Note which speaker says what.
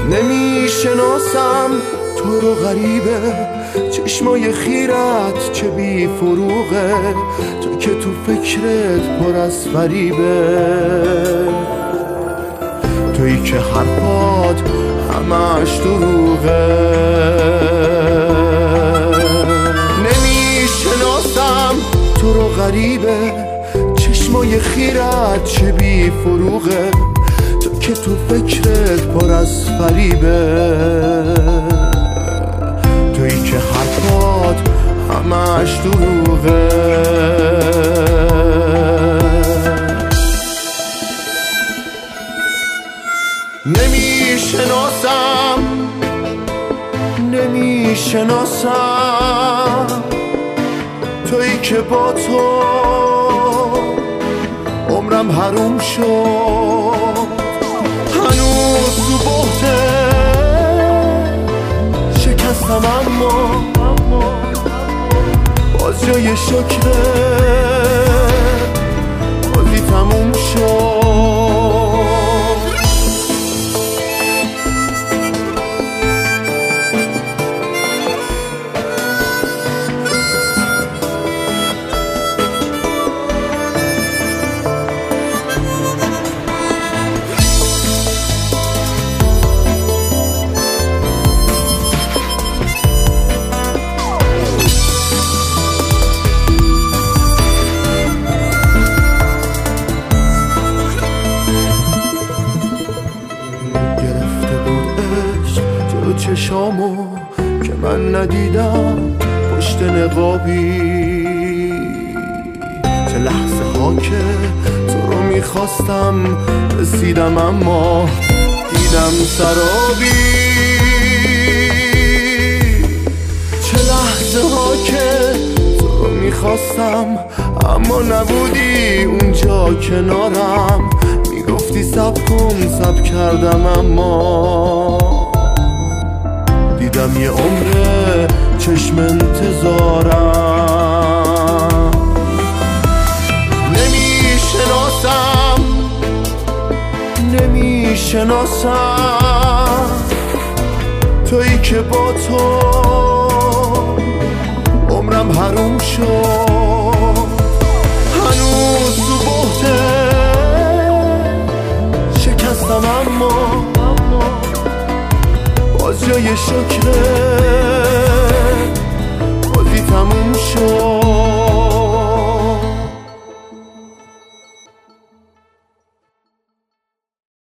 Speaker 1: نمیشناسم تو رو غریبه، چشمای خیرت چه بی فروغه، تو که تو فکرت پر از فریبه، تویی که حرفات همش دروغه. نمیشناسم تو رو غریبه، چشمای خیرت چه بی فروغه، تو که تو فکرت پر از فریبه، تویی که حرفات همش دروغه. نمیشناسم تویی که با تو عمرم حروم شد، هنوز تو بحته شکستم اما باز جای شکره بازی تموم شد. چشامو که من ندیدم پشت نقابی، چه لحظه ها که تو رو میخواستم رسیدم اما دیدم سرابی، چه لحظه ها که تو رو میخواستم اما نبودی اونجا کنارم، میگفتی صبر کن صبر کردم اما دیدم یه عمره چشم انتظارم. نمیشناسم تویی که با تو عمرم حروم شد، هنوز تو بحته شکستم اما باز جای شکره